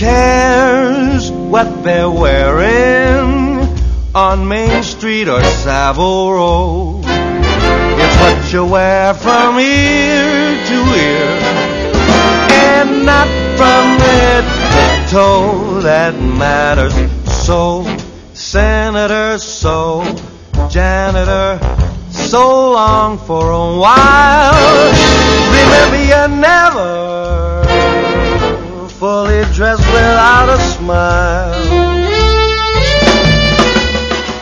cares what they're wearing on Main Street or Savile Row? It's what you wear from ear to ear, and not from head to toe that matters. So, Senator, so, janitor, so long for a while. Remember, you're never fully dressed without a smile.